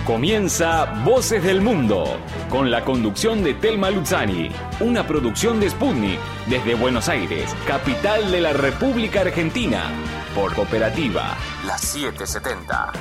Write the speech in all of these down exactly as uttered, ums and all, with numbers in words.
Comienza Voces del Mundo, con la conducción de Telma Luzzani, una producción de Sputnik, desde Buenos Aires, capital de la República Argentina, por Cooperativa, la setecientos setenta.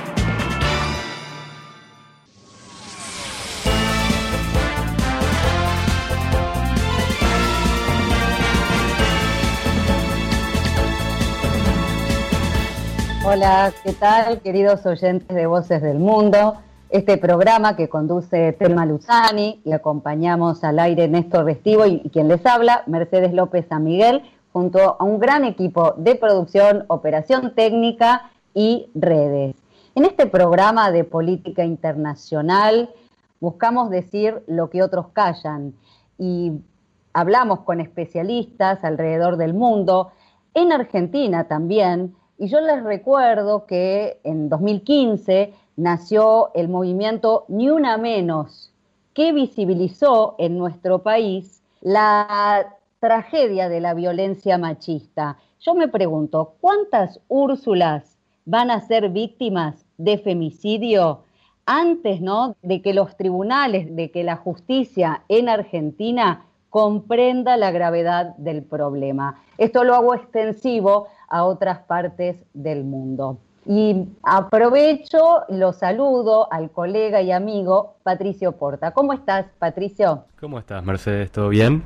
Hola, ¿qué tal, queridos oyentes de Voces del Mundo? Este programa que conduce Telma Luzzani y acompañamos al aire Néstor Restivo y, y quien les habla, Mercedes López San Miguel, junto a un gran equipo de producción, operación técnica y redes. En este programa de política internacional buscamos decir lo que otros callan y hablamos con especialistas alrededor del mundo, en Argentina también. Y yo les recuerdo que en dos mil quince nació el movimiento Ni Una Menos, que visibilizó en nuestro país la tragedia de la violencia machista. Yo me pregunto, ¿cuántas Úrsulas van a ser víctimas de femicidio antes, ¿no?, de que los tribunales, de que la justicia en Argentina comprenda la gravedad del problema? Esto lo hago extensivo a otras partes del mundo. Y aprovecho, lo saludo al colega y amigo Patricio Porta. ¿Cómo estás, Patricio? ¿Cómo estás, Mercedes? ¿Todo bien?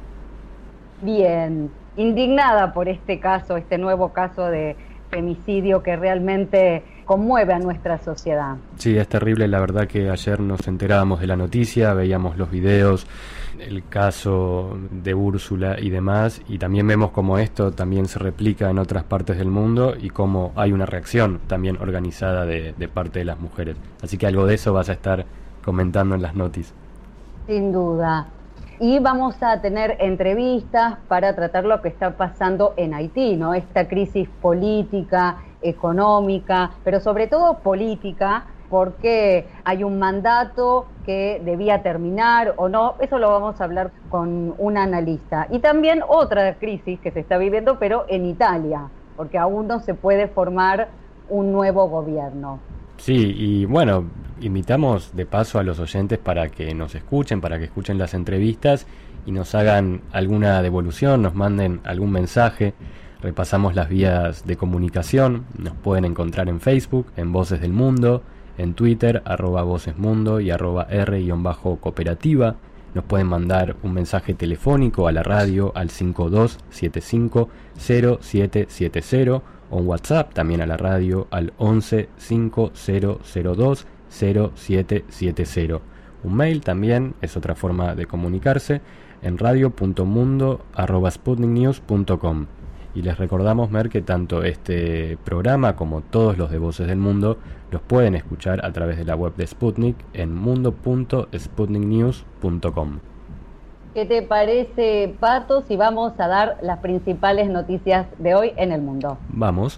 Bien, indignada por este caso, este nuevo caso de femicidio que realmente conmueve a nuestra sociedad. Sí, es terrible, la verdad que ayer nos enterábamos de la noticia, veíamos los videos, el caso de Úrsula y demás, y también vemos cómo esto también se replica en otras partes del mundo y cómo hay una reacción también organizada de, de parte de las mujeres. Así que algo de eso vas a estar comentando en las noticias. Sin duda. Y vamos a tener entrevistas para tratar lo que está pasando en Haití, ¿no? Esta crisis política, económica, pero sobre todo política, porque hay un mandato que debía terminar o no. Eso lo vamos a hablar con un analista. Y también otra crisis que se está viviendo, pero en Italia, porque aún no se puede formar un nuevo gobierno. Sí, y bueno, invitamos de paso a los oyentes para que nos escuchen, para que escuchen las entrevistas y nos hagan alguna devolución, nos manden algún mensaje. Repasamos las vías de comunicación, nos pueden encontrar en Facebook, en Voces del Mundo, en Twitter, arroba Vocesmundo y arroba R-cooperativa. Nos pueden mandar un mensaje telefónico a la radio al cinco dos siete cinco cero siete siete cero o un WhatsApp también a la radio al once cinco cero cero dos cero siete siete cero. Un mail también es otra forma de comunicarse en radio punto mundo arroba sputnik news punto com. Y les recordamos, Mer, que tanto este programa como todos los de Voces del Mundo los pueden escuchar a través de la web de Sputnik en mundo punto sputnik news punto com. ¿Qué te parece, Pato, si vamos a dar las principales noticias de hoy en el mundo? Vamos.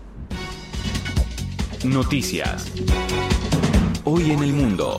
Noticias. Hoy en el mundo.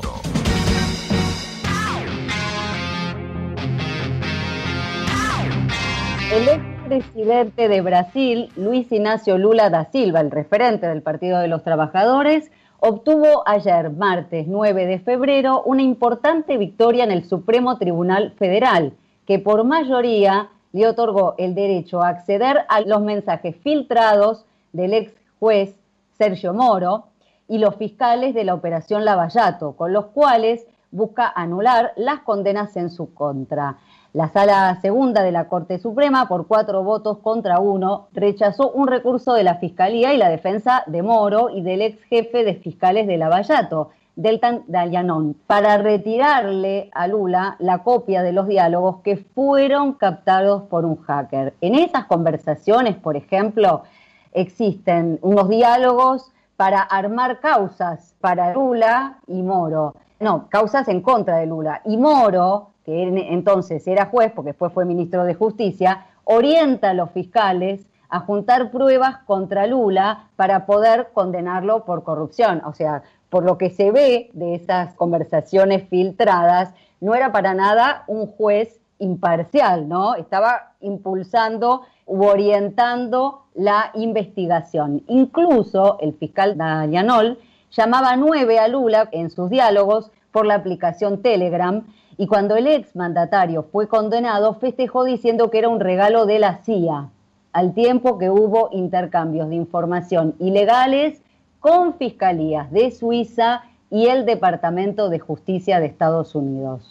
El expresidente de Brasil, Luis Inácio Lula da Silva, el referente del Partido de los Trabajadores, obtuvo ayer, martes nueve de febrero, una importante victoria en el Supremo Tribunal Federal, que por mayoría le otorgó el derecho a acceder a los mensajes filtrados del ex juez Sergio Moro y los fiscales de la Operación Lavallato, con los cuales busca anular las condenas en su contra. La Sala Segunda de la Corte Suprema, por cuatro votos contra uno, rechazó un recurso de la Fiscalía y la defensa de Moro y del ex jefe de fiscales de Lavallato, Deltan Dallagnol, para retirarle a Lula la copia de los diálogos que fueron captados por un hacker. En esas conversaciones, por ejemplo, existen unos diálogos para armar causas para Lula y Moro. No, causas en contra de Lula. Y Moro, que entonces era juez, porque después fue ministro de Justicia, orienta a los fiscales a juntar pruebas contra Lula para poder condenarlo por corrupción. O sea, por lo que se ve de esas conversaciones filtradas, no era para nada un juez imparcial, ¿no? Estaba impulsando u orientando la investigación. Incluso el fiscal Dallagnol llamaba nueve a Lula en sus diálogos por la aplicación Telegram, y cuando el exmandatario fue condenado, festejó diciendo que era un regalo de la C I A, al tiempo que hubo intercambios de información ilegales con fiscalías de Suiza y el Departamento de Justicia de Estados Unidos.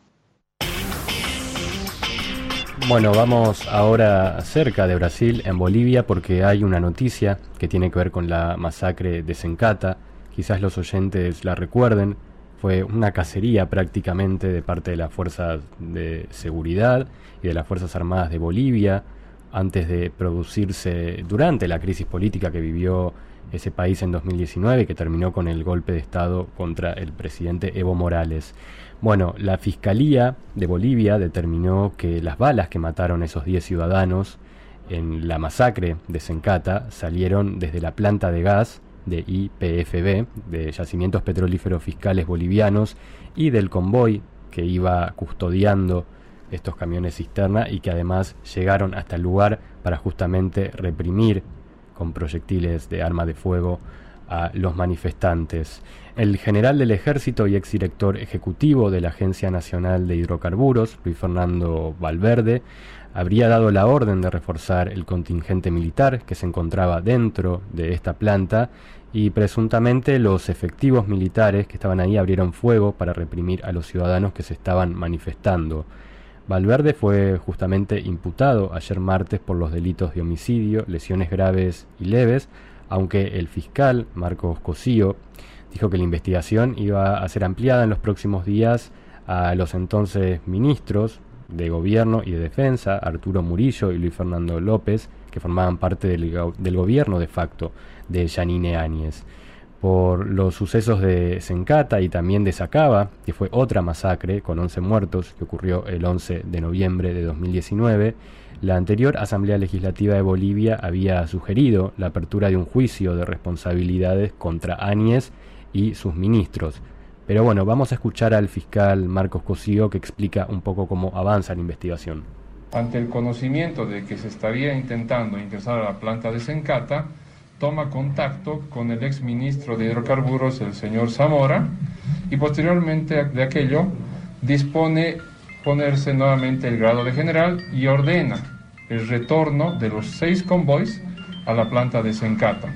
Bueno, vamos ahora cerca de Brasil, en Bolivia, porque hay una noticia que tiene que ver con la masacre de Sencata. Quizás los oyentes la recuerden. Fue una cacería prácticamente de parte de las fuerzas de seguridad y de las Fuerzas Armadas de Bolivia, antes de producirse durante la crisis política que vivió ese país en dos mil diecinueve, que terminó con el golpe de Estado contra el presidente Evo Morales. Bueno, la Fiscalía de Bolivia determinó que las balas que mataron a esos diez ciudadanos en la masacre de Sencata salieron desde la planta de gas de Y P F B, de Yacimientos Petrolíferos Fiscales Bolivianos, y del convoy que iba custodiando estos camiones cisterna, y que además llegaron hasta el lugar para justamente reprimir con proyectiles de arma de fuego a los manifestantes. El general del Ejército y exdirector ejecutivo de la Agencia Nacional de Hidrocarburos, Luis Fernando Valverde, habría dado la orden de reforzar el contingente militar que se encontraba dentro de esta planta, y presuntamente los efectivos militares que estaban ahí abrieron fuego para reprimir a los ciudadanos que se estaban manifestando. Valverde fue justamente imputado ayer martes por los delitos de homicidio, lesiones graves y leves, aunque el fiscal Marcos Cosío dijo que la investigación iba a ser ampliada en los próximos días a los entonces ministros de Gobierno y de Defensa, Arturo Murillo y Luis Fernando López, que formaban parte del, del gobierno de facto de Yanine Áñez. Por los sucesos de Sencata y también de Sacaba, que fue otra masacre con once muertos que ocurrió el once de noviembre de dos mil diecinueve, la anterior Asamblea Legislativa de Bolivia había sugerido la apertura de un juicio de responsabilidades contra Áñez y sus ministros. Pero bueno, vamos a escuchar al fiscal Marcos Cosío, que explica un poco cómo avanza la investigación. Ante el conocimiento de que se estaría intentando ingresar a la planta de Sencata, toma contacto con el exministro de Hidrocarburos, el señor Zamora, y posteriormente de aquello dispone ponerse nuevamente el grado de general y ordena el retorno de los seis convoys a la planta de Sencata.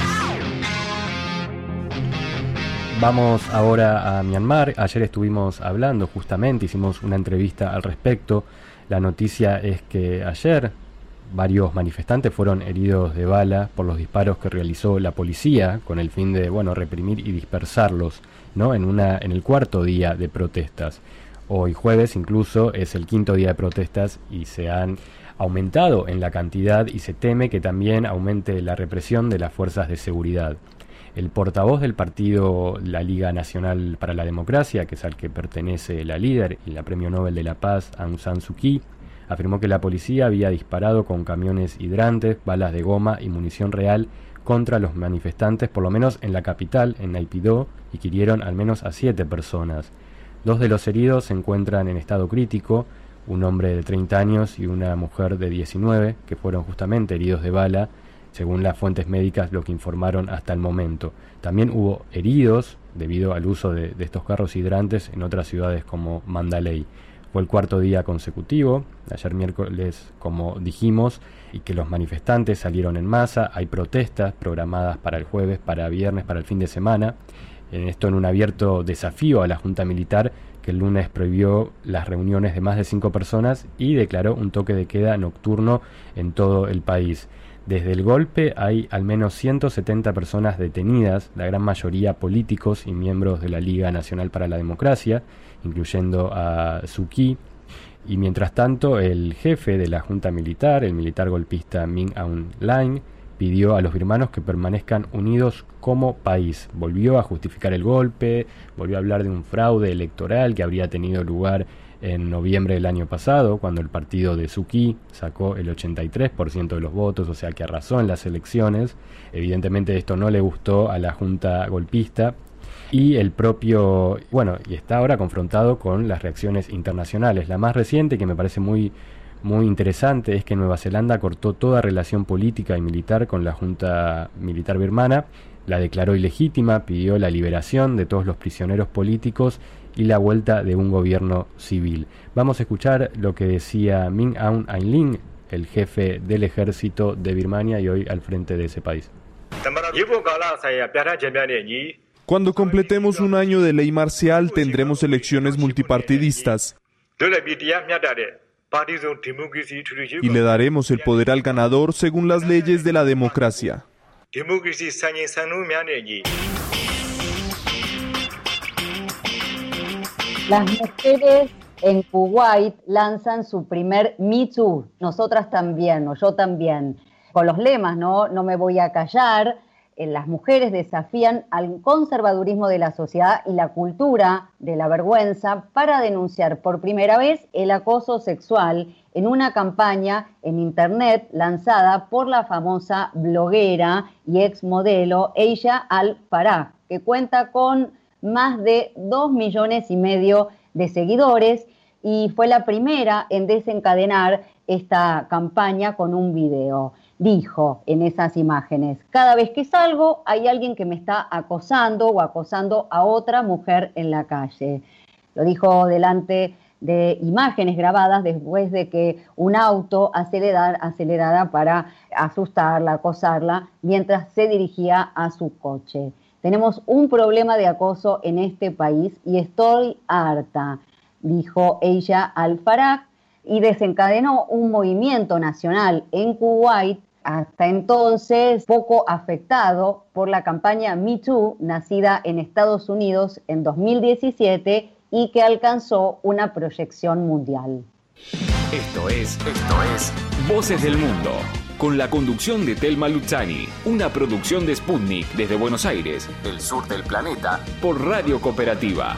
Vamos ahora a Myanmar. Ayer estuvimos hablando justamente, hicimos una entrevista al respecto. La noticia es que ayer varios manifestantes fueron heridos de bala por los disparos que realizó la policía con el fin de, bueno, reprimir y dispersarlos, ¿no? En una en el cuarto día de protestas. Hoy jueves incluso es el quinto día de protestas y se han aumentado en la cantidad, y se teme que también aumente la represión de las fuerzas de seguridad. El portavoz del partido La Liga Nacional para la Democracia, que es al que pertenece la líder y la Premio Nobel de la Paz Aung San Suu Kyi, afirmó que la policía había disparado con camiones hidrantes, balas de goma y munición real contra los manifestantes, por lo menos en la capital, en Naypyidaw, y que hirieron al menos a siete personas. Dos de los heridos se encuentran en estado crítico, un hombre de treinta años y una mujer de diecinueve, que fueron justamente heridos de bala, según las fuentes médicas lo que informaron hasta el momento. También hubo heridos debido al uso de, de estos carros hidrantes en otras ciudades como Mandalay. Fue el cuarto día consecutivo, ayer miércoles, como dijimos, y que los manifestantes salieron en masa. Hay protestas programadas para el jueves, para viernes, para el fin de semana. En esto en un abierto desafío a la Junta Militar, que el lunes prohibió las reuniones de más de cinco personas y declaró un toque de queda nocturno en todo el país. Desde el golpe hay al menos ciento setenta personas detenidas, la gran mayoría políticos y miembros de la Liga Nacional para la Democracia, incluyendo a Suu Kyi. Y mientras tanto, el jefe de la Junta Militar, el militar golpista Min Aung Hlaing, pidió a los birmanos que permanezcan unidos como país. Volvió a justificar el golpe, volvió a hablar de un fraude electoral que habría tenido lugar en noviembre del año pasado, cuando el partido de Suu Kyi sacó el ochenta y tres por ciento de los votos, o sea que arrasó en las elecciones. Evidentemente esto no le gustó a la junta golpista, y el propio, bueno, y está ahora confrontado con las reacciones internacionales. La más reciente, que me parece muy muy interesante, es que Nueva Zelanda cortó toda relación política y militar con la junta militar birmana. la declaró ilegítima, pidió la liberación de todos los prisioneros políticos y la vuelta de un gobierno civil. Vamos a escuchar lo que decía Min Aung Hlaing, el jefe del ejército de Birmania y hoy al frente de ese país. Cuando completemos un año de ley marcial, tendremos elecciones multipartidistas y le daremos el poder al ganador según las leyes de la democracia. Las mujeres en Kuwait lanzan su primer Me Too, nosotras también, o yo también, con los lemas, ¿no? No me voy a callar. Eh, las mujeres desafían al conservadurismo de la sociedad y la cultura de la vergüenza para denunciar por primera vez el acoso sexual en una campaña en internet lanzada por la famosa bloguera y exmodelo Asia Al-Farah, que cuenta con más de dos millones y medio de seguidores y fue la primera en desencadenar esta campaña con un video. Dijo en esas imágenes: cada vez que salgo hay alguien que me está acosando o acosando a otra mujer en la calle. Lo dijo delante de imágenes grabadas después de que un auto acelerara, acelerara para asustarla, acosarla, mientras se dirigía a su coche. Tenemos un problema de acoso en este país y estoy harta, dijo Asia Al-Farah, y desencadenó un movimiento nacional en Kuwait, hasta entonces poco afectado por la campaña Me Too, nacida en Estados Unidos en dos mil diecisiete y que alcanzó una proyección mundial. Esto es, esto es Voces del Mundo, con la conducción de Thelma Luzzani, una producción de Sputnik desde Buenos Aires, el sur del planeta, por Radio Cooperativa.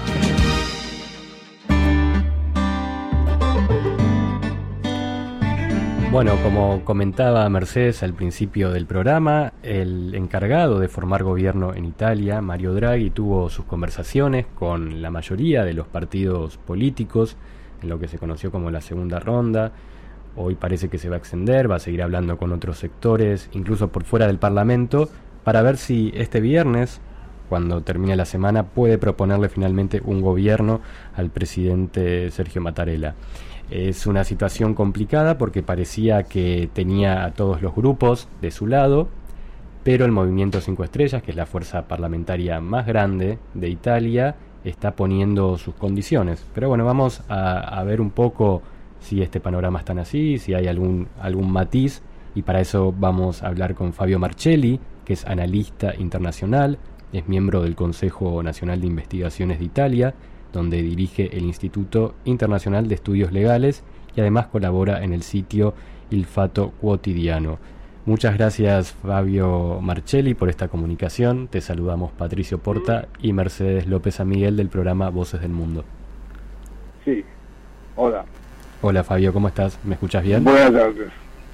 Bueno, como comentaba Mercedes al principio del programa, el encargado de formar gobierno en Italia, Mario Draghi, tuvo sus conversaciones con la mayoría de los partidos políticos en lo que se conoció como la segunda ronda. Hoy parece que se va a extender, va a seguir hablando con otros sectores, incluso por fuera del Parlamento, para ver si este viernes, cuando termine la semana, puede proponerle finalmente un gobierno al presidente Sergio Mattarella. Es una situación complicada porque parecía que tenía a todos los grupos de su lado, pero el Movimiento Cinco Estrellas, que es la fuerza parlamentaria más grande de Italia, está poniendo sus condiciones. Pero bueno, vamos a, a ver un poco si este panorama es tan así, si hay algún, algún matiz, y para eso vamos a hablar con Fabio Marcelli, que es analista internacional, es miembro del Consejo Nacional de Investigaciones de Italia, donde dirige el Instituto Internacional de Estudios Legales y además colabora en el sitio Il Fatto Quotidiano. Muchas gracias, Fabio Marcelli, por esta comunicación. Te saludamos Patricio Porta y Mercedes López Amiguel del programa Voces del Mundo. Sí, hola. Hola Fabio, ¿cómo estás? ¿Me escuchas bien? Buenas tardes.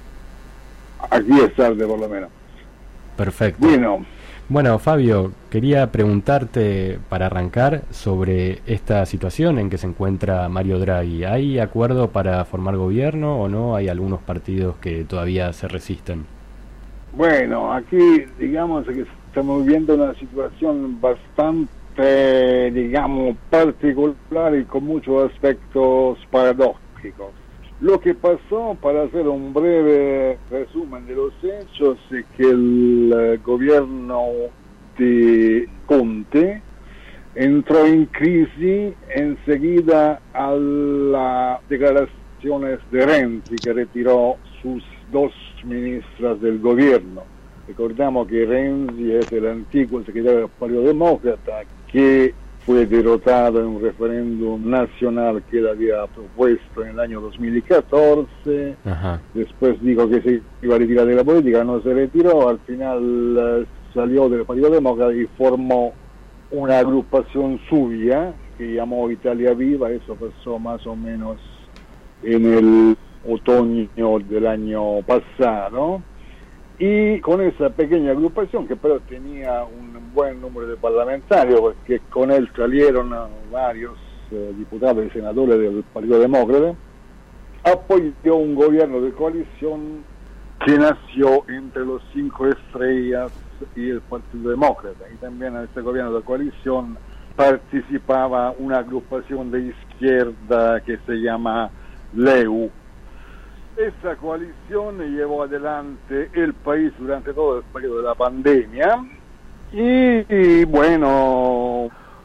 Aquí es tarde por lo menos. Perfecto. Bueno. Bueno, Fabio, quería preguntarte para arrancar sobre esta situación en que se encuentra Mario Draghi. ¿Hay acuerdo para formar gobierno o no? ¿Hay algunos partidos que todavía se resisten? Bueno, aquí digamos que estamos viviendo una situación bastante, digamos, particular y con muchos aspectos paradójicos. Lo que pasó, para hacer un breve resumen de los hechos, es que el uh, gobierno de Conte entró en crisis enseguida a las declaraciones de Renzi, que retiró sus dos ministras del gobierno. Recordamos que Renzi es el antiguo secretario del Partido Demócrata, que fue derrotado en un referéndum nacional que él había propuesto en el año dos mil catorce. Ajá. Después dijo que se iba a retirar de la política, no se retiró, al final uh, salió del Partido Demócrata y formó una agrupación suya que llamó Italia Viva. Eso pasó más o menos en el otoño del año pasado. Y con esa pequeña agrupación, que pero tenía un buen número de parlamentarios, porque con él salieron varios eh, diputados y senadores del Partido Demócrata, apoyó un gobierno de coalición que nació entre los Cinco Estrellas y el Partido Demócrata. Y también en este gobierno de coalición participaba una agrupación de izquierda que se llama L E U. Esta coalición llevó adelante el país durante todo el periodo de la pandemia y, y bueno,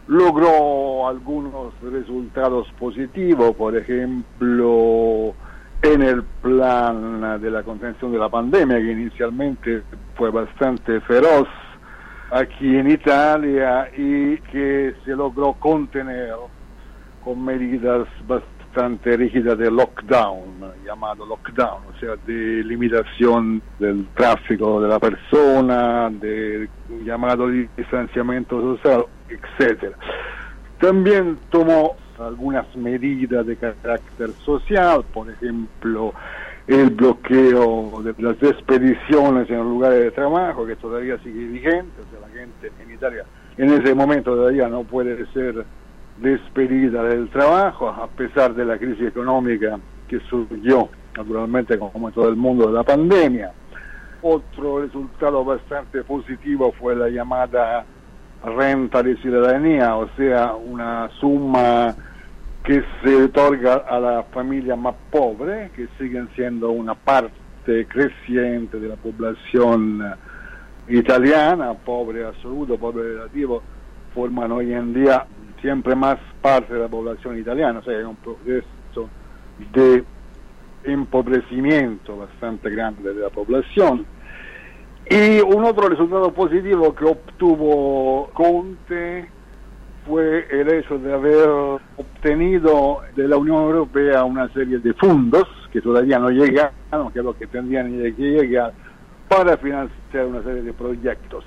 logró algunos resultados positivos, por ejemplo, en el plan de la contención de la pandemia, que inicialmente fue bastante feroz aquí en Italia y que se logró contener con medidas bastante rígidas de lockdown, llamado lockdown, o sea, de limitación del tráfico de la persona, de llamado distanciamiento social, etcétera. También tomó algunas medidas de carácter social, por ejemplo, el bloqueo de las expediciones en los lugares de trabajo, que todavía sigue vigente, o sea, la gente en Italia en ese momento todavía no puede ser despedida del trabajo, a pesar de la crisis económica que surgió, naturalmente, como en todo el mundo, de la pandemia. Otro resultado bastante positivo fue la llamada renta de ciudadanía, o sea, una suma que se otorga a la familia más pobre, que siguen siendo una parte creciente de la población italiana, pobre absoluto, pobre relativo, forman hoy en día siempre más parte de la población italiana, o sea, hay un proceso de empobrecimiento bastante grande de la población. Y un otro resultado positivo que obtuvo Conte fue el hecho de haber obtenido de la Unión Europea una serie de fondos que todavía no llegaron, que es lo que tendrían que llegar, para financiar una serie de proyectos.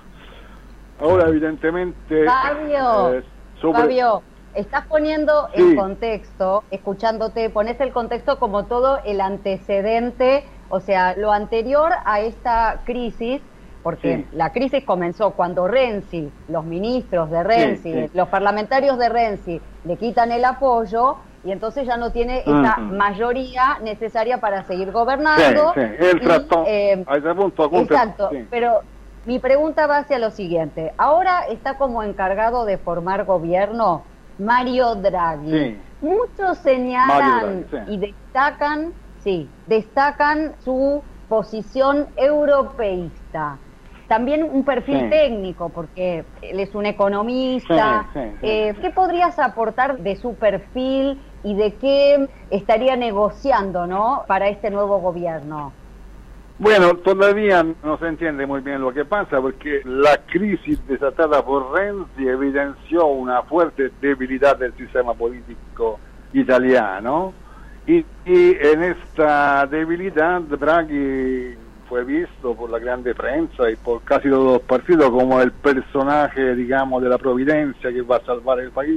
Ahora, evidentemente... Fabio, eh, sobre... Fabio, estás poniendo Sí. el contexto, escuchándote, pones el contexto como todo el antecedente, o sea, lo anterior a esta crisis, porque Sí. la crisis comenzó cuando Renzi, los ministros de Renzi, Sí, sí. los parlamentarios de Renzi le quitan el apoyo y entonces ya no tiene esa Ujú. mayoría necesaria para seguir gobernando. Sí, sí. Él y, trató, eh, a ese punto, Conte- Exacto, sí. pero mi pregunta va hacia lo siguiente. Ahora está como encargado de formar gobierno Mario Draghi. Sí. Muchos señalan Mario Draghi, sí. y destacan, sí, destacan su posición europeísta. También un perfil Sí. técnico, porque él es un economista. Sí, sí, sí. Eh, ¿Qué podrías aportar de su perfil y de qué estaría negociando, ¿no?, para este nuevo gobierno? Bueno, todavía no se entiende muy bien lo que pasa, porque la crisis desatada por Renzi evidenció una fuerte debilidad del sistema político italiano y, y en esta debilidad Draghi fue visto por la grande prensa y por casi todos los partidos como el personaje, digamos, de la providencia que va a salvar el país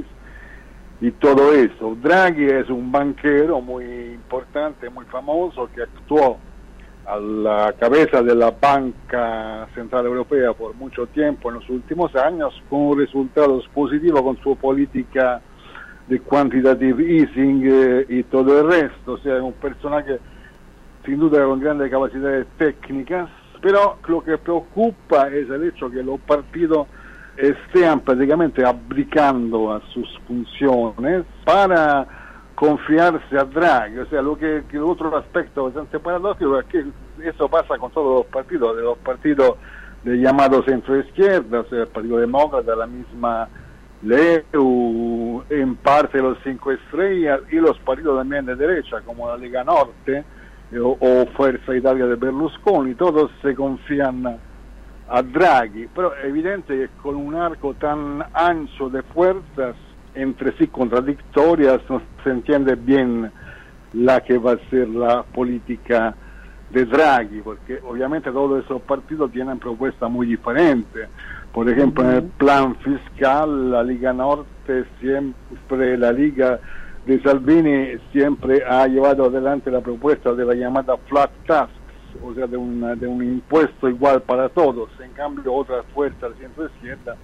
y todo eso. Draghi es un banquero muy importante, muy famoso, que actuó a la cabeza de la Banca Central Europea por mucho tiempo en los últimos años, con resultados positivos con su política de quantitative easing eh, y todo el resto. O sea, es un personaje sin duda con grandes capacidades técnicas, pero lo que preocupa es el hecho que los partidos estén prácticamente abdicando a sus funciones para confiarse a Draghi. O sea, lo que, que el otro aspecto bastante paradójico es que eso pasa con todos los partidos, de los partidos de llamado centro-izquierda, o sea, el Partido Demócrata, la misma L E U, en parte los Cinco Estrellas y los partidos también de derecha, como la Lega Norte eh, o, o Fuerza Italia de Berlusconi, todos se confían a Draghi, pero es evidente que con un arco tan ancho de fuerzas entre sí contradictorias no se entiende bien la que va a ser la política de Draghi, porque obviamente todos esos partidos tienen propuestas muy diferentes. Por ejemplo, en el plan fiscal, la Liga Norte siempre, la Liga de Salvini siempre ha llevado adelante la propuesta de la llamada flat tax, o sea, de, una, de un impuesto igual para todos. En cambio, otras fuerzas de centro izquierda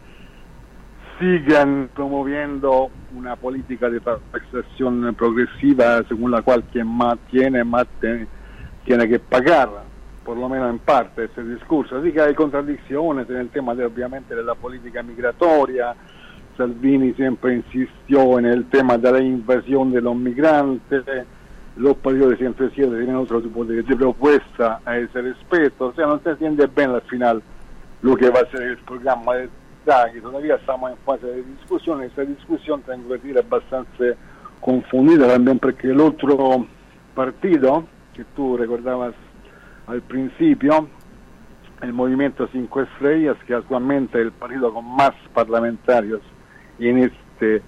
sigan promoviendo una política de taxación progresiva según la cual quien más tiene, más te, tiene que pagar. por lo menos en parte, ese discurso. Así que hay contradicciones en el tema, de, obviamente, de la política migratoria. Salvini siempre insistió en el tema de la invasión de los migrantes. Los partidos de centro-izquierda tienen otro tipo de, de propuesta a ese respecto. O sea, no se entiende bien al final lo que va a ser el programa de Draghi. Todavía estamos en fase de discusión. Esta discusión, tengo que decir, es bastante confundida también, porque el otro partido que tú recordabas al principio, el Movimiento cinco Estrellas, que actualmente es el partido con más parlamentarios en este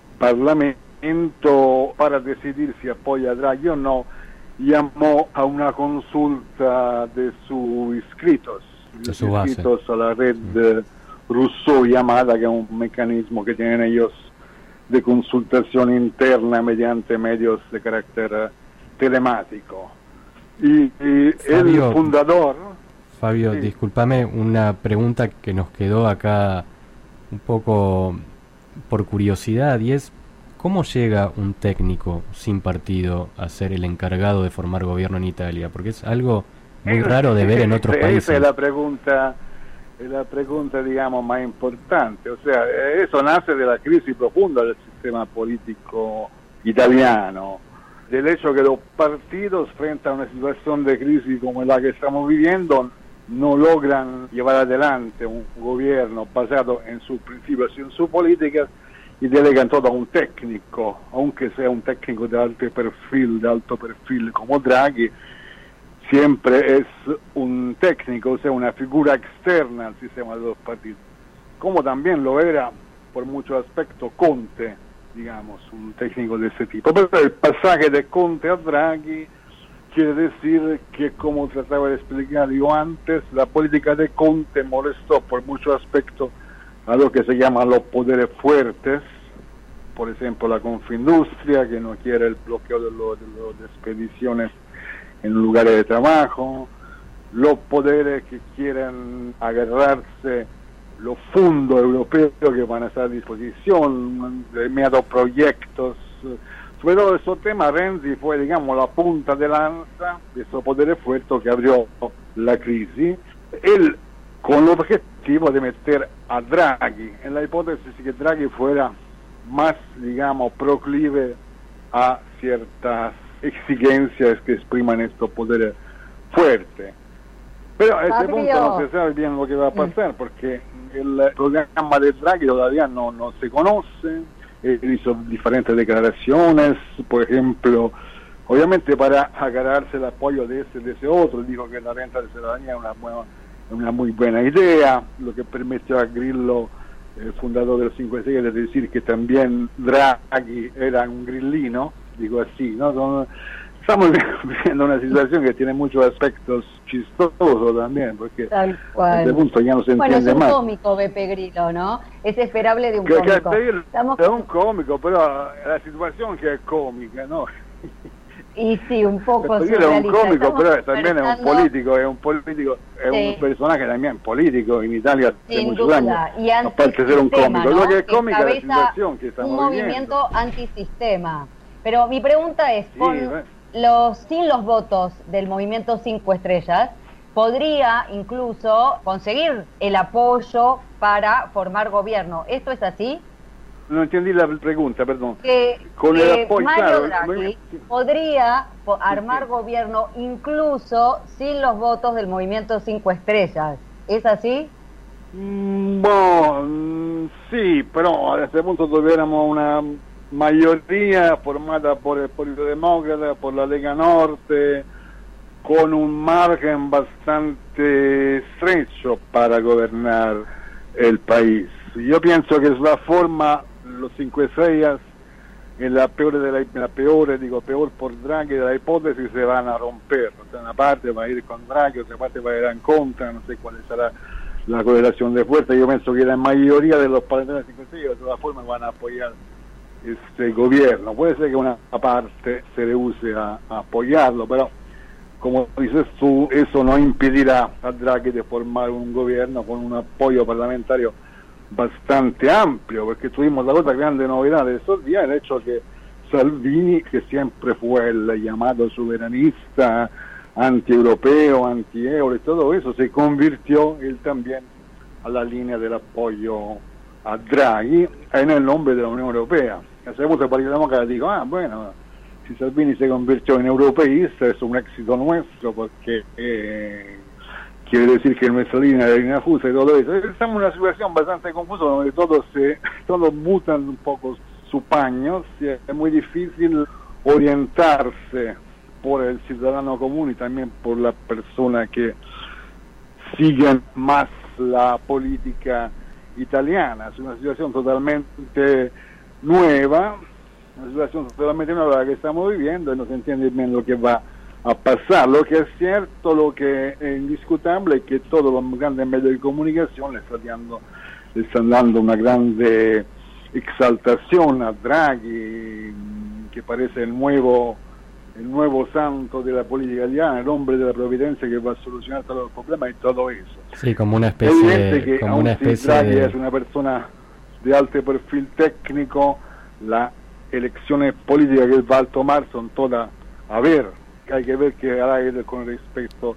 Parlamento, para decidir si apoya a Draghi o no, llamó a una consulta de sus inscritos, de su base, inscritos a la red de Rousseau llamada, que es un mecanismo que tienen ellos de consultación interna mediante medios de carácter telemático. Y, y Fabio, el fundador... Fabio, sí. Discúlpame, una pregunta que nos quedó acá un poco por curiosidad, y es: ¿cómo llega un técnico sin partido a ser el encargado de formar gobierno en Italia? Porque es algo muy raro de ver en otros países. Esa es la pregunta, es la pregunta, digamos, más importante. O sea, eso nace de la crisis profunda del sistema político italiano, del hecho que los partidos, frente a una situación de crisis como la que estamos viviendo, no logran llevar adelante un gobierno basado en sus principios y en sus políticas, y delegan todo a un técnico, aunque sea un técnico de alto perfil, de alto perfil como Draghi. Siempre es un técnico, o sea, una figura externa al sistema de los partidos, como también lo era por muchos aspectos Conte, digamos, un técnico de ese tipo. Pero el pasaje de Conte a Draghi quiere decir que, como trataba de explicar yo antes, la política de Conte molestó por muchos aspectos a lo que se llaman los poderes fuertes, por ejemplo la Confindustria, que no quiere el bloqueo de las de lo de expediciones en lugares de trabajo, los poderes que quieren agarrarse los fondos europeos que van a estar a disposición, determinados proyectos. Sobre todo esos temas, Renzi fue, digamos, la punta de lanza de esos poderes fuertes que abrió la crisis. Él, con el objetivo de meter a Draghi, en la hipótesis que Draghi fuera más, digamos, proclive a ciertas exigencias que expriman estos poderes fuertes. Pero a este punto no se sabe bien lo que va a pasar, porque el programa de Draghi todavía no, no se conoce. Él hizo diferentes declaraciones, por ejemplo, obviamente para agarrarse el apoyo de ese de ese otro, dijo que la renta de ciudadanía es una, buena, una muy buena idea, lo que permitió a Grillo, el fundador de los cinco Estrellas, de decir que también Draghi era un grillino, digo así, ¿no? Estamos viendo una situación que tiene muchos aspectos chistosos también, porque tal cual. A este punto ya no se bueno, entiende más. Bueno, es un cómico, Beppe Grillo, ¿no? Es esperable de un que, cómico. Que Estamos... Es un cómico, pero la situación que es cómica, ¿no? Y sí, un poco es un cómico, Estamos pero también es un político, es un político, es sí. un personaje también político en Italia hace Sin muchos duda. años. Y aparte de ser un cómico, ¿no? Lo que es cómica es la situación que estamos un viviendo. movimiento antisistema. Pero mi pregunta es, Sí, con ¿eh? los sin los votos del movimiento Cinco Estrellas, podría incluso conseguir el apoyo para formar gobierno. ¿Esto es así? No entendí la pregunta, perdón. Que, Con que el apoyo, Mario claro, Draghi sí. podría po- armar sí. gobierno incluso sin los votos del movimiento Cinco Estrellas. ¿Es así? Mm, bueno, mm, sí, pero a este punto tuviéramos una mayoría formada por el Partido Demócrata, por la Lega Norte, con un margen bastante estrecho para gobernar el país. Yo pienso que es la forma, los Cinco Estrellas, en la peor de la, en la peor, digo, peor por Draghi de la hipótesis, se van a romper. O sea, una parte va a ir con Draghi, otra parte va a ir en contra, no sé cuál será la correlación de fuerza. Yo pienso que la mayoría de los parlamentarios de Cinco Estrellas de todas formas van a apoyar este gobierno. Puede ser que una parte se rehúse a, a apoyarlo, pero como dices tú, eso no impedirá a Draghi de formar un gobierno con un apoyo parlamentario bastante amplio, porque tuvimos la otra grande novedad de estos días, el hecho que Salvini, que siempre fue el llamado soberanista, anti-europeo, anti-euro y todo eso, se convirtió él también a la línea del apoyo a Draghi en el nombre de la Unión Europea. Hacemos el Partido Demócrata, digo, ah, bueno, si Salvini se convirtió en europeísta es un éxito nuestro porque eh, quiere decir que nuestra línea es la línea justa y todo eso. Estamos en una situación bastante confusa donde todos se, todos mutan un poco sus paños y es muy difícil orientarse por el ciudadano común y también por la persona que siguen más la política italiana. Es una situación totalmente nueva, una situación totalmente nueva la que estamos viviendo y no se entiende bien lo que va a pasar. Lo que es cierto, lo que es indiscutible es que todos los grandes medios de comunicación le están dando, le están dando una grande exaltación a Draghi, que parece el nuevo el nuevo santo de la política italiana, el hombre de la providencia que va a solucionar todos los problemas y todo eso. Sí, como una especie, que como una especie Draghi de... es una persona de alto perfil técnico, las elecciones políticas que él va a tomar son todas a ver, hay que ver qué hará él con respecto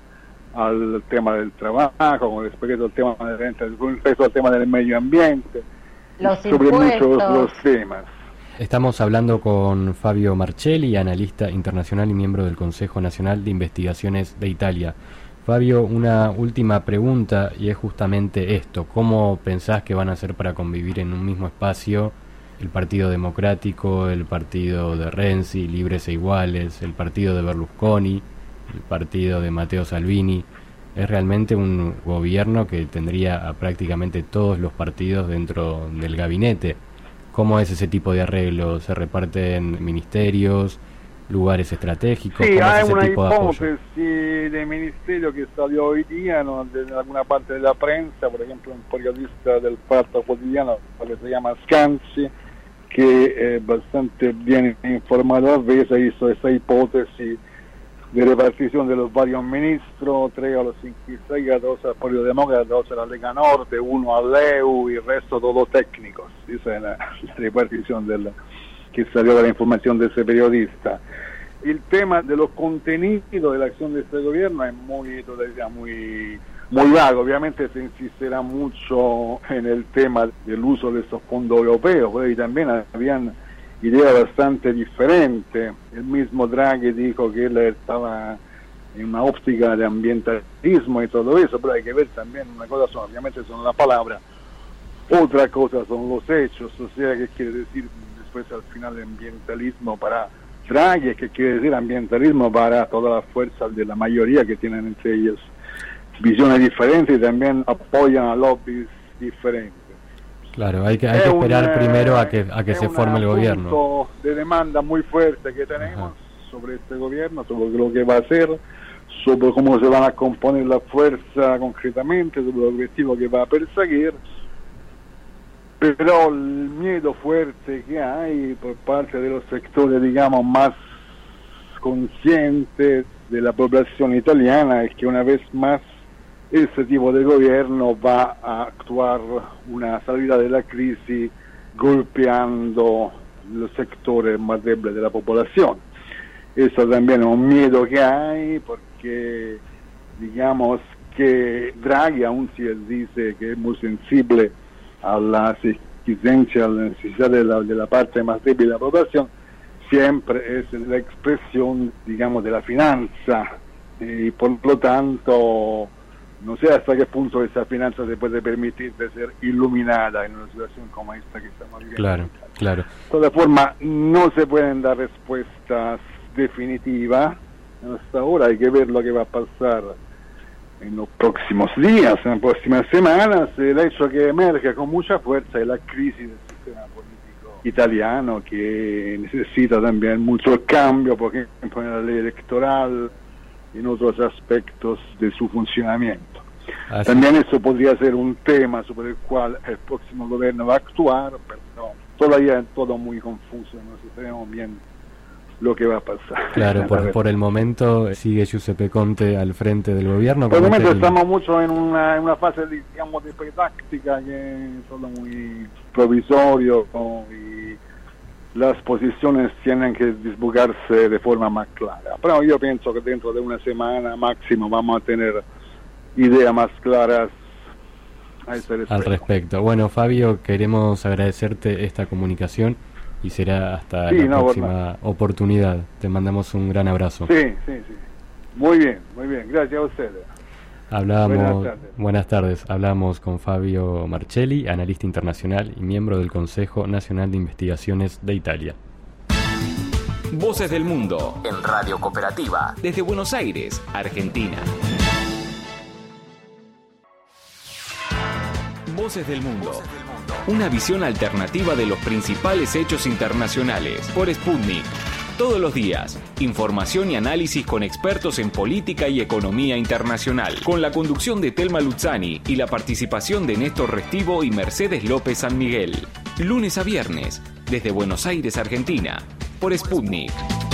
al tema del trabajo, con respecto al tema de renta, con respecto al tema del medio ambiente, los sobre impuestos. muchos los temas. Estamos hablando con Fabio Marcelli, analista internacional y miembro del Consejo Nacional de Investigaciones de Italia. Fabio, una última pregunta y es justamente esto. ¿Cómo pensás que van a hacer para convivir en un mismo espacio el Partido Democrático, el partido de Renzi, Libres e Iguales, el partido de Berlusconi, el partido de Matteo Salvini? Es realmente un gobierno que tendría a prácticamente todos los partidos dentro del gabinete. ¿Cómo es ese tipo de arreglo? ¿Se reparten ministerios, lugares estratégicos? Sí, ¿Cómo es hay ese una tipo de apoyo? hipótesis de ministerio que salió hoy día, ¿no?, de alguna parte de la prensa, por ejemplo un periodista del Fatto Quotidiano que se llama Scanzi, que es bastante bien informado a veces, hizo esa hipótesis de repartición de los varios ministros, tres a los cinque Stelle, dos al Partido Demócrata, dos a la Lega Norte, uno al E U y el resto todos técnicos. Esa es la, la repartición de la, que salió de la información de ese periodista. El tema de los contenidos de la acción de este gobierno es muy, todavía muy, muy vago. Obviamente se insistirá mucho en el tema del uso de estos fondos europeos, pero y también habían idea bastante diferente. El mismo Draghi dijo que él estaba en una óptica de ambientalismo y todo eso, pero hay que ver también, una cosa son, obviamente son las palabras, otra cosa son los hechos, o sea, ¿qué quiere decir después al final ambientalismo para Draghi? ¿Qué quiere decir ambientalismo para todas las fuerzas de la mayoría que tienen entre ellos visiones diferentes y también apoyan a lobbies diferentes? Claro, hay que, hay que esperar un, primero a que a que se forme el gobierno. Es un punto de demanda muy fuerte que tenemos. Ajá. Sobre este gobierno, sobre lo que va a hacer, sobre cómo se van a componer la fuerza concretamente, sobre el objetivo que va a perseguir. Pero el miedo fuerte que hay por parte de los sectores, digamos, más conscientes de la población italiana es que una vez más este tipo de gobierno va a actuar una salida de la crisis golpeando los sectores más débiles de la población. Eso también es un miedo que hay porque digamos que Draghi, aun si él dice que es muy sensible a las exigencias, a las necesidades de la, de la parte más débil de la población, siempre es la expresión, digamos, de la finanza y por lo tanto no sé hasta qué punto esa finanza se puede permitir de ser iluminada en una situación como esta que estamos viviendo. Claro, claro. De todas formas, no se pueden dar respuestas definitivas hasta ahora. Hay que ver lo que va a pasar en los próximos días, en las próximas semanas. El hecho que emerge con mucha fuerza es la crisis del sistema político italiano, que necesita también mucho cambio, por ejemplo, en la ley electoral, en otros aspectos de su funcionamiento. Así. También eso podría ser un tema sobre el cual el próximo gobierno va a actuar, pero todavía es todo muy confuso, no sabemos bien lo que va a pasar. Claro, por, por el momento sigue Giuseppe Conte al frente del gobierno. Por el momento estamos mucho en una, en una fase, digamos, de práctica, que es todo muy provisorio, ¿no? y las posiciones tienen que divulgarse de forma más clara. Pero yo pienso que dentro de una semana máximo vamos a tener ideas más claras a ese respecto. Al respecto. Bueno, Fabio, queremos agradecerte esta comunicación y será hasta sí, la no, próxima bueno. oportunidad. Te mandamos un gran abrazo. Sí, sí, sí. Muy bien, muy bien. Gracias a ustedes. Hablábamos, buenas tardes. buenas tardes. Hablamos con Fabio Marcelli, analista internacional y miembro del Consejo Nacional de Investigaciones de Italia. Voces del Mundo en Radio Cooperativa desde Buenos Aires, Argentina. Voces del Mundo. Una visión alternativa de los principales hechos internacionales por Sputnik. Todos los días, información y análisis con expertos en política y economía internacional, con la conducción de Telma Luzzani y la participación de Néstor Restivo y Mercedes López San Miguel. Lunes a viernes, desde Buenos Aires, Argentina, por Sputnik.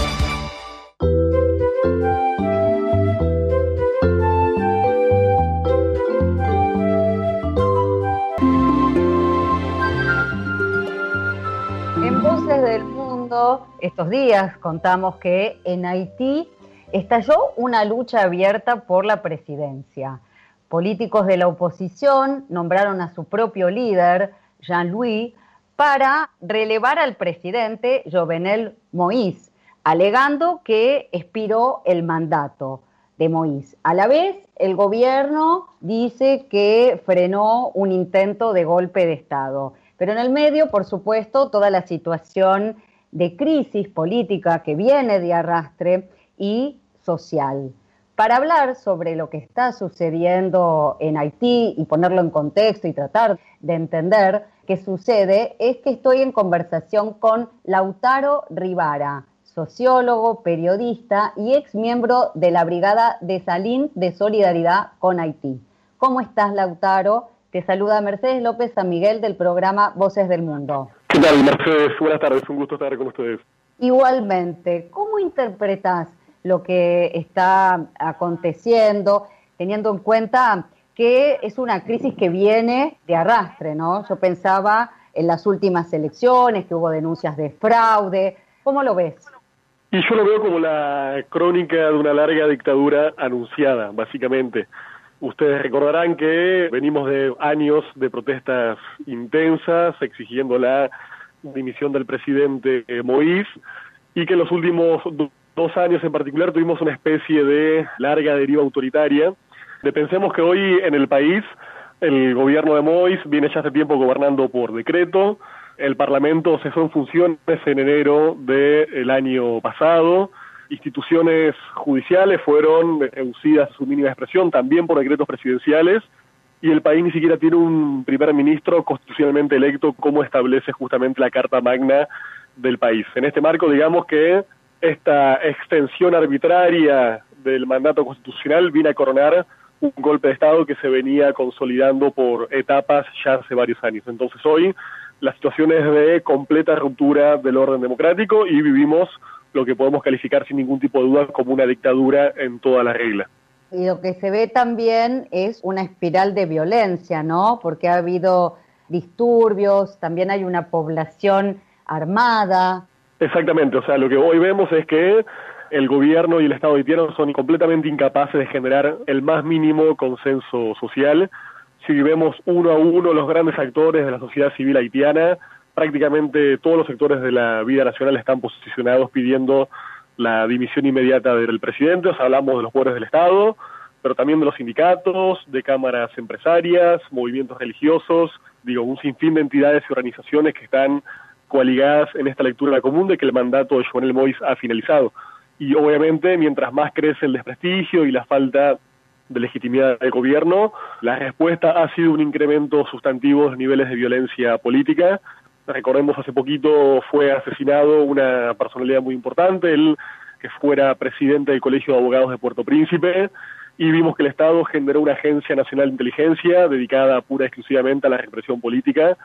En Voces del Mundo, estos días contamos que en Haití estalló una lucha abierta por la presidencia. Políticos de la oposición nombraron a su propio líder, Jean-Louis, para relevar al presidente Jovenel Moïse, alegando que expiró el mandato de Moïse. A la vez, el gobierno dice que frenó un intento de golpe de Estado. Pero en el medio, por supuesto, toda la situación de crisis política que viene de arrastre y social. Para hablar sobre lo que está sucediendo en Haití y ponerlo en contexto y tratar de entender qué sucede, es que estoy en conversación con Lautaro Rivara, sociólogo, periodista y ex miembro de la Brigada de Salín de Solidaridad con Haití. ¿Cómo estás, Lautaro? Te saluda Mercedes López San Miguel del programa Voces del Mundo. ¿Qué tal, Mercedes? Buenas tardes, un gusto estar con ustedes. Igualmente, ¿cómo interpretas lo que está aconteciendo, teniendo en cuenta que es una crisis que viene de arrastre, ¿no? Yo pensaba en las últimas elecciones, que hubo denuncias de fraude. ¿Cómo lo ves? Y yo lo veo como la crónica de una larga dictadura anunciada, básicamente. Ustedes recordarán que venimos de años de protestas intensas exigiendo la dimisión del presidente Moïse y que en los últimos do- dos años en particular tuvimos una especie de larga deriva autoritaria. De pensemos que hoy en el país el gobierno de Moïse viene ya hace tiempo gobernando por decreto, el Parlamento cesó en funciones en enero del año pasado, instituciones judiciales fueron reducidas a su mínima expresión, también por decretos presidenciales, y el país ni siquiera tiene un primer ministro constitucionalmente electo como establece justamente la Carta Magna del país. En este marco, digamos que esta extensión arbitraria del mandato constitucional viene a coronar un golpe de Estado que se venía consolidando por etapas ya hace varios años. Entonces hoy la situación es de completa ruptura del orden democrático y vivimos lo que podemos calificar sin ningún tipo de duda como una dictadura en toda la regla. Y lo que se ve también es una espiral de violencia, ¿no? Porque ha habido disturbios, también hay una población armada. Exactamente, o sea, lo que hoy vemos es que el gobierno y el Estado haitiano son completamente incapaces de generar el más mínimo consenso social. Si vemos uno a uno los grandes actores de la sociedad civil haitiana, prácticamente todos los sectores de la vida nacional están posicionados pidiendo la dimisión inmediata del presidente. O sea, hablamos de los poderes del Estado, pero también de los sindicatos, de cámaras empresarias, movimientos religiosos, digo, un sinfín de entidades y organizaciones que están coaligadas en esta lectura común de que el mandato de Jovenel Moïse ha finalizado. Y obviamente, mientras más crece el desprestigio y la falta de legitimidad del gobierno, la respuesta ha sido un incremento sustantivo de los niveles de violencia política. Recordemos, hace poquito fue asesinado una personalidad muy importante, él que fuera presidente del Colegio de Abogados de Puerto Príncipe, y vimos que el Estado generó una agencia nacional de inteligencia dedicada pura y exclusivamente a la represión política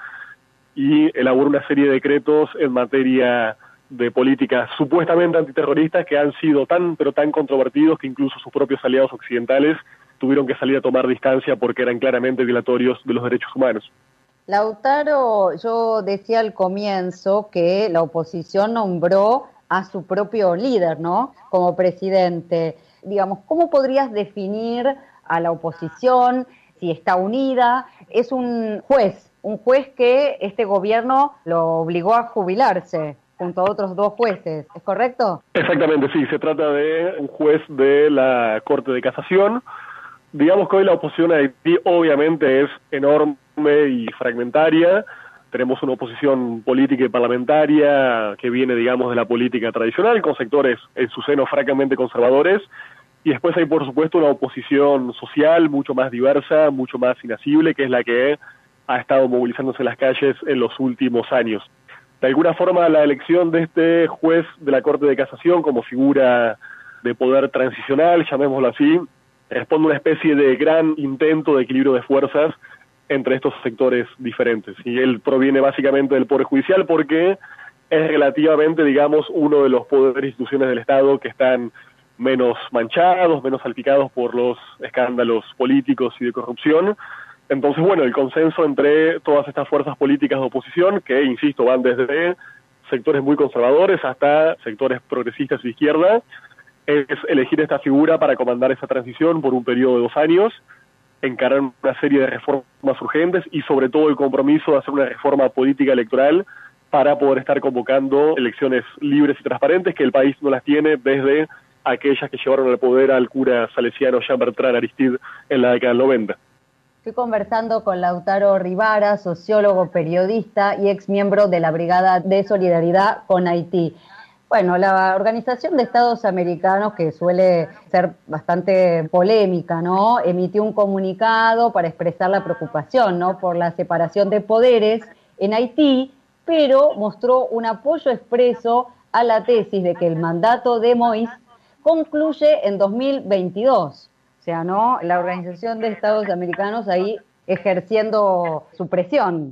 y elaboró una serie de decretos en materia de políticas supuestamente antiterroristas que han sido tan pero tan controvertidos que incluso sus propios aliados occidentales tuvieron que salir a tomar distancia porque eran claramente violatorios de los derechos humanos. Lautaro, yo decía al comienzo que la oposición nombró a su propio líder, ¿no? Como presidente. Digamos, ¿cómo podrías definir a la oposición, si está unida? Es un juez, un juez que este gobierno lo obligó a jubilarse junto a otros dos jueces, ¿es correcto? Exactamente, sí, se trata de un juez de la Corte de Casación. Digamos que hoy la oposición a Haití obviamente es enorme y fragmentaria. Tenemos una oposición política y parlamentaria que viene, digamos, de la política tradicional, con sectores en su seno francamente conservadores, y después hay, por supuesto, una oposición social mucho más diversa, mucho más inasible, que es la que ha estado movilizándose en las calles en los últimos años. De alguna forma, la elección de este juez de la Corte de Casación como figura de poder transicional, llamémoslo así, responde a una especie de gran intento de equilibrio de fuerzas entre estos sectores diferentes. Y él proviene básicamente del Poder Judicial porque es relativamente, digamos, uno de los poderes e instituciones del Estado que están menos manchados, menos salpicados por los escándalos políticos y de corrupción. Entonces, bueno, el consenso entre todas estas fuerzas políticas de oposición, que, insisto, van desde sectores muy conservadores hasta sectores progresistas y de izquierda, es elegir esta figura para comandar esa transición por un periodo de dos años, encarar una serie de reformas urgentes y sobre todo el compromiso de hacer una reforma política electoral para poder estar convocando elecciones libres y transparentes, que el país no las tiene desde aquellas que llevaron al poder al cura salesiano Jean-Bertrand Aristide en la década del noventa. Estoy conversando con Lautaro Rivara, sociólogo, periodista y ex miembro de la Brigada de Solidaridad con Haití. Bueno, la Organización de Estados Americanos, que suele ser bastante polémica, ¿no?, emitió un comunicado para expresar la preocupación, ¿no?, por la separación de poderes en Haití, pero mostró un apoyo expreso a la tesis de que el mandato de Moïse concluye en dos mil veintidós. O sea, ¿no?, la Organización de Estados Americanos ahí ejerciendo su presión.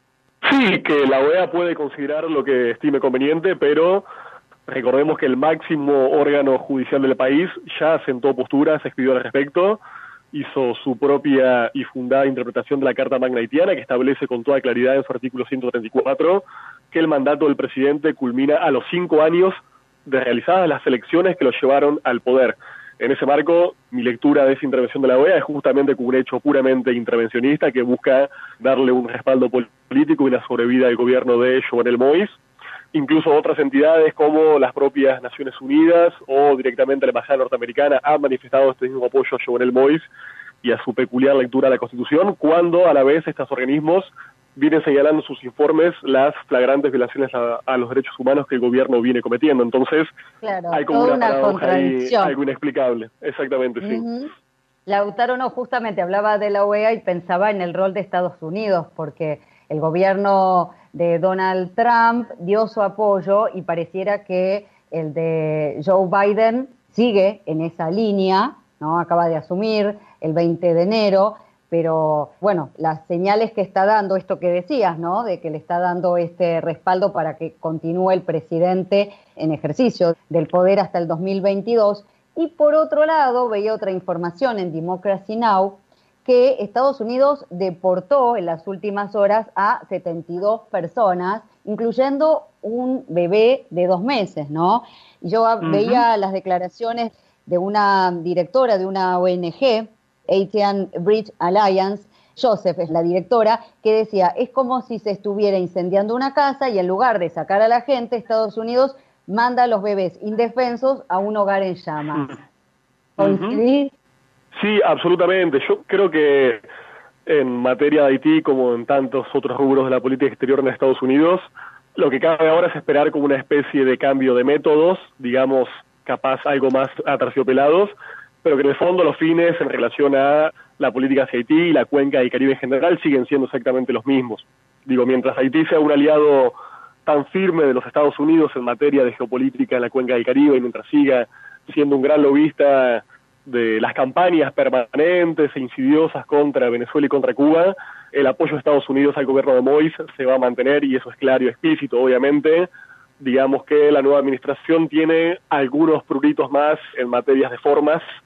Sí, que la O E A puede considerar lo que estime conveniente, pero recordemos que el máximo órgano judicial del país ya sentó posturas, escribió al respecto, hizo su propia y fundada interpretación de la Carta Magna Haitiana, que establece con toda claridad en su artículo ciento treinta y cuatro que el mandato del presidente culmina a los cinco años de realizadas las elecciones que lo llevaron al poder. En ese marco, mi lectura de esa intervención de la O E A es justamente como un hecho puramente intervencionista que busca darle un respaldo político y una sobrevida al gobierno de Jovenel Moïse. Incluso otras entidades como las propias Naciones Unidas o directamente la Embajada norteamericana han manifestado este mismo apoyo a Jovenel Moïse y a su peculiar lectura de la Constitución, cuando a la vez estos organismos vienen señalando en sus informes las flagrantes violaciones a, a los derechos humanos que el gobierno viene cometiendo. Entonces, claro, hay como una, una paradoja ahí, contradicción. algo inexplicable. Exactamente, sí. Uh-huh. Lautaro no, justamente hablaba de la O E A y pensaba en el rol de Estados Unidos, porque el gobierno de Donald Trump dio su apoyo y pareciera que el de Joe Biden sigue en esa línea, ¿no? Acaba de asumir el veinte de enero, pero bueno, las señales que está dando, esto que decías, ¿no?, de que le está dando este respaldo para que continúe el presidente en ejercicio del poder hasta el dos mil veintidós. Y por otro lado, veía otra información en Democracy Now!, que Estados Unidos deportó en las últimas horas a setenta y dos personas, incluyendo un bebé de dos meses, ¿no? Y yo uh-huh. veía las declaraciones de una directora de una O N G, Haitian Bridge Alliance, Joseph es la directora, que decía, es como si se estuviera incendiando una casa y en lugar de sacar a la gente, Estados Unidos manda a los bebés indefensos a un hogar en llamas. ¿Coincidís? Uh-huh. Sí, absolutamente. Yo creo que en materia de Haití, como en tantos otros rubros de la política exterior en Estados Unidos, lo que cabe ahora es esperar como una especie de cambio de métodos, digamos, capaz algo más aterciopelados, pero que en el fondo los fines en relación a la política hacia Haití y la cuenca del Caribe en general siguen siendo exactamente los mismos. Digo, mientras Haití sea un aliado tan firme de los Estados Unidos en materia de geopolítica en la cuenca del Caribe y mientras siga siendo un gran lobista de las campañas permanentes e insidiosas contra Venezuela y contra Cuba, el apoyo de Estados Unidos al gobierno de Moïse se va a mantener y eso es claro y explícito. Obviamente, digamos que la nueva administración tiene algunos pruritos más en materias de formas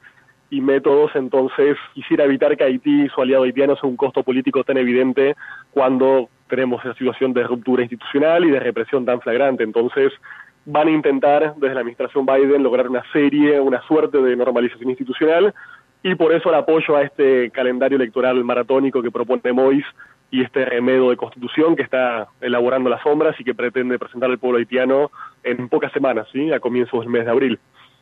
y métodos, entonces quisiera evitar que Haití y su aliado haitiano sea un costo político tan evidente cuando tenemos esa situación de ruptura institucional y de represión tan flagrante. Entonces van a intentar desde la administración Biden lograr una serie, una suerte de normalización institucional, y por eso el apoyo a este calendario electoral maratónico que propone Moïse y este remedo de constitución que está elaborando las sombras y que pretende presentar al pueblo haitiano en pocas semanas, ¿sí?, a comienzos del mes de abril.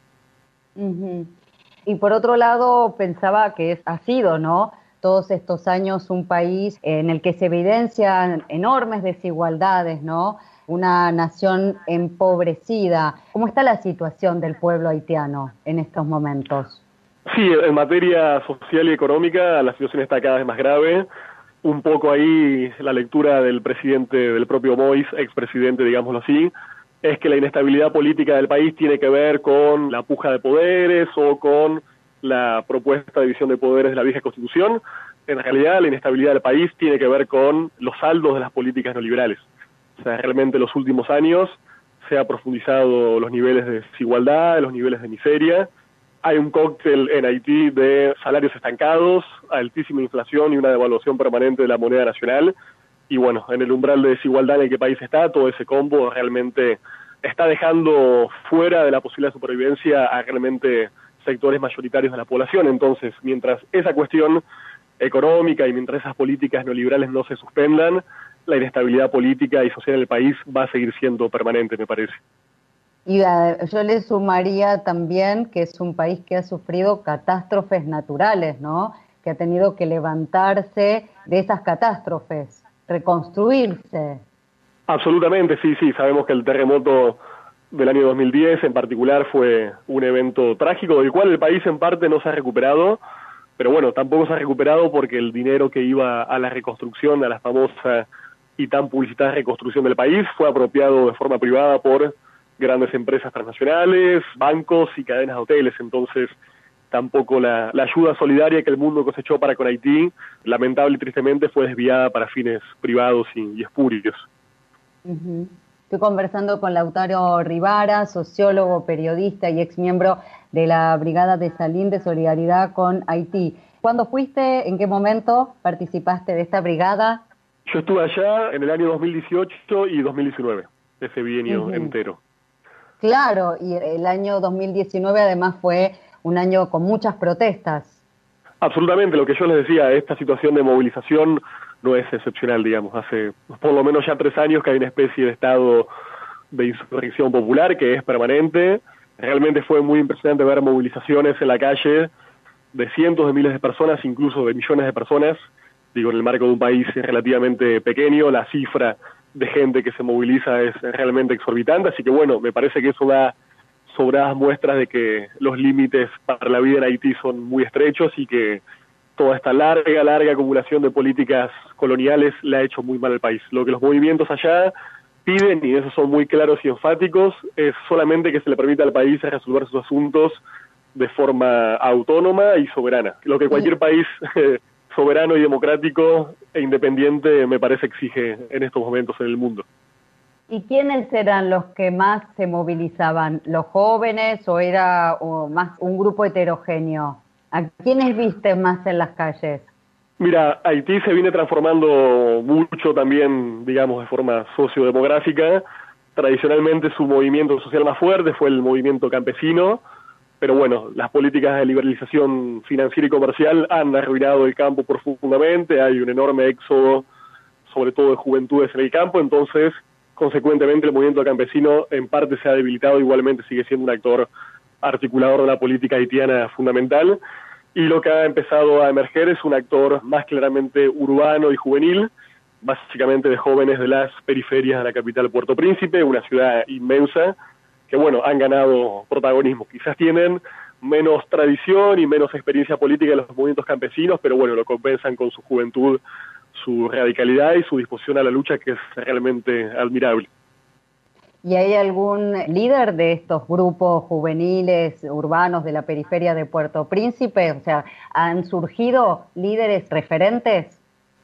Uh-huh. Y por otro lado, pensaba que es, ha sido, ¿no?, todos estos años un país en el que se evidencian enormes desigualdades, ¿no?, una nación empobrecida. ¿Cómo está la situación del pueblo haitiano en estos momentos? Sí, en materia social y económica la situación está cada vez más grave. Un poco ahí la lectura del presidente, del propio Moïse, expresidente, digámoslo así, es que la inestabilidad política del país tiene que ver con la puja de poderes o con la propuesta de división de poderes de la vieja Constitución. En realidad la inestabilidad del país tiene que ver con los saldos de las políticas neoliberales. O sea, realmente en los últimos años se ha profundizado los niveles de desigualdad, los niveles de miseria. Hay un cóctel en Haití de salarios estancados, altísima inflación y una devaluación permanente de la moneda nacional. Y bueno, en el umbral de desigualdad en el que el país está, todo ese combo realmente está dejando fuera de la posibilidad de supervivencia a realmente sectores mayoritarios de la población. Entonces, mientras esa cuestión económica y mientras esas políticas neoliberales no se suspendan, la inestabilidad política y social en el país va a seguir siendo permanente, me parece. Y uh, yo le sumaría también que es un país que ha sufrido catástrofes naturales, ¿no?, que ha tenido que levantarse de esas catástrofes, reconstruirse. Absolutamente, sí, sí. Sabemos que el terremoto del año dos mil diez en particular fue un evento trágico, del cual el país en parte no se ha recuperado, pero bueno, tampoco se ha recuperado porque el dinero que iba a la reconstrucción, a la famosa y tan publicitada reconstrucción del país, fue apropiado de forma privada por grandes empresas transnacionales, bancos y cadenas de hoteles. Entonces tampoco la, la ayuda solidaria que el mundo cosechó para con Haití, lamentable y tristemente, fue desviada para fines privados y, y espurios. Uh-huh. Estoy conversando con Lautaro Rivara, sociólogo, periodista y exmiembro de la Brigada de Salín de Solidaridad con Haití. ¿Cuándo fuiste? ¿En qué momento participaste de esta brigada? Yo estuve allá en el año dos mil dieciocho y dos mil diecinueve, ese bienio uh-huh. entero. Claro, y el año dos mil diecinueve además fue un año con muchas protestas. Absolutamente, lo que yo les decía, esta situación de movilización no es excepcional, digamos. Hace por lo menos ya tres años que hay una especie de estado de insurrección popular que es permanente. Realmente fue muy impresionante ver movilizaciones en la calle de cientos de miles de personas, incluso de millones de personas. Digo, en el marco de un país relativamente pequeño, la cifra de gente que se moviliza es realmente exorbitante, así que bueno, me parece que eso da sobradas muestras de que los límites para la vida en Haití son muy estrechos y que toda esta larga, larga acumulación de políticas coloniales le ha hecho muy mal al país. Lo que los movimientos allá piden, y eso son muy claros y enfáticos, es solamente que se le permita al país resolver sus asuntos de forma autónoma y soberana, lo que cualquier país soberano y democrático e independiente me parece exige en estos momentos en el mundo. ¿Y quiénes eran los que más se movilizaban? ¿Los jóvenes o era o más un grupo heterogéneo? ¿A quiénes viste más en las calles? Mira, Haití se viene transformando mucho también, digamos, de forma sociodemográfica. Tradicionalmente su movimiento social más fuerte fue el movimiento campesino, pero bueno, las políticas de liberalización financiera y comercial han arruinado el campo profundamente, hay un enorme éxodo, sobre todo de juventudes en el campo, entonces, consecuentemente, el movimiento campesino en parte se ha debilitado, igualmente sigue siendo un actor articulador de la política haitiana fundamental, y lo que ha empezado a emerger es un actor más claramente urbano y juvenil, básicamente de jóvenes de las periferias de la capital Puerto Príncipe, una ciudad inmensa, que bueno, han ganado protagonismo. Quizás tienen menos tradición y menos experiencia política de los movimientos campesinos, pero bueno, lo compensan con su juventud, su radicalidad y su disposición a la lucha, que es realmente admirable. ¿Y hay algún líder de estos grupos juveniles urbanos de la periferia de Puerto Príncipe? O sea, ¿han surgido líderes referentes?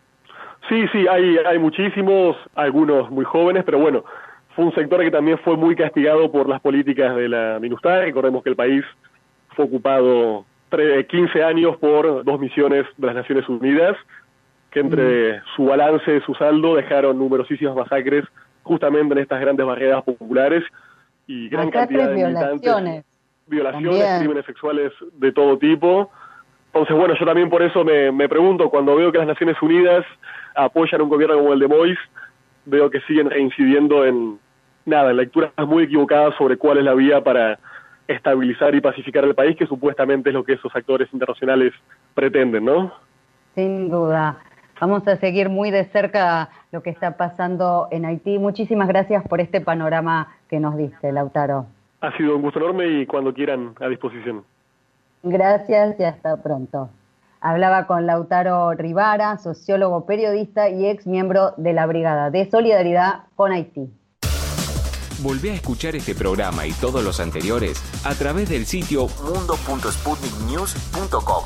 Sí, sí, hay, hay muchísimos, algunos muy jóvenes, pero bueno, fue un sector que también fue muy castigado por las políticas de la MINUSTAH. Recordemos que el país fue ocupado quince años por dos misiones de las Naciones Unidas, que entre mm. su balance y su saldo dejaron numerosísimas masacres justamente en estas grandes barriadas populares y gran Masacres, cantidad de violaciones. Violaciones, también. Crímenes sexuales de todo tipo. Entonces, bueno, yo también por eso me, me pregunto, cuando veo que las Naciones Unidas apoyan un gobierno como el de Moïse, veo que siguen reincidiendo en, nada, en lecturas muy equivocadas sobre cuál es la vía para estabilizar y pacificar el país, que supuestamente es lo que esos actores internacionales pretenden, ¿no? Sin duda. Vamos a seguir muy de cerca lo que está pasando en Haití. Muchísimas gracias por este panorama que nos diste, Lautaro. Ha sido un gusto enorme y cuando quieran, a disposición. Gracias y hasta pronto. Hablaba con Lautaro Rivara, sociólogo, periodista y ex miembro de la Brigada de Solidaridad con Haití. Volvé a escuchar este programa y todos los anteriores a través del sitio mundo punto sputnik news punto com.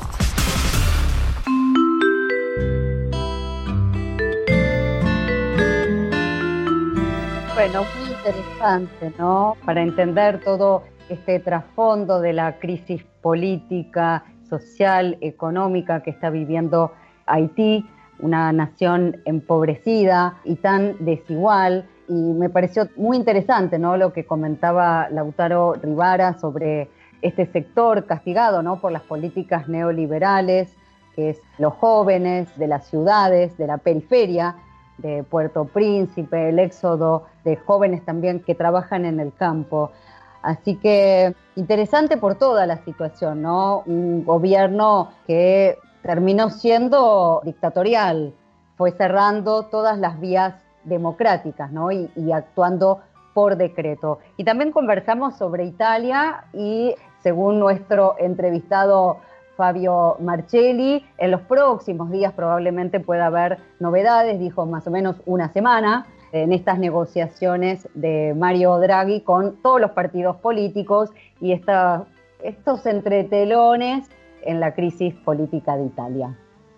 Bueno, muy interesante, ¿no? Para entender todo este trasfondo de la crisis política, social, económica que está viviendo Haití, una nación empobrecida y tan desigual. Y me pareció muy interesante, ¿no?, lo que comentaba Lautaro Rivara sobre este sector castigado, ¿no?, por las políticas neoliberales, que es los jóvenes de las ciudades, de la periferia, de Puerto Príncipe, el éxodo de jóvenes también que trabajan en el campo. Así que interesante por toda la situación, ¿no? Un gobierno que terminó siendo dictatorial, fue cerrando todas las vías democráticas, ¿no? Y, y actuando por decreto. Y también conversamos sobre Italia y, según nuestro entrevistado Fabio Marchelli, en los próximos días probablemente pueda haber novedades, dijo más o menos una semana, en estas negociaciones de Mario Draghi con todos los partidos políticos y esta, estos entretelones en la crisis política de Italia.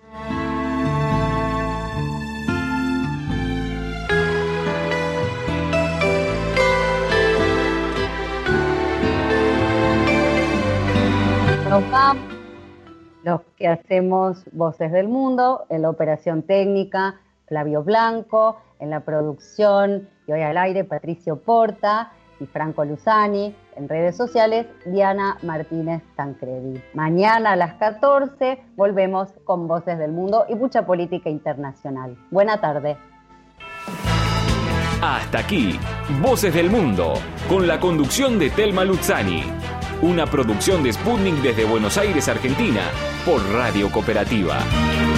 Nos vamos, los que hacemos Voces del Mundo, en la operación técnica, Flavio Blanco, en la producción y hoy al aire, Patricio Porta y Franco Luzani, en redes sociales, Diana Martínez Tancredi. Mañana a las catorce volvemos con Voces del Mundo y mucha política internacional. Buena tarde. Hasta aquí, Voces del Mundo, con la conducción de Telma Luzzani. Una producción de Sputnik desde Buenos Aires, Argentina, por Radio Cooperativa.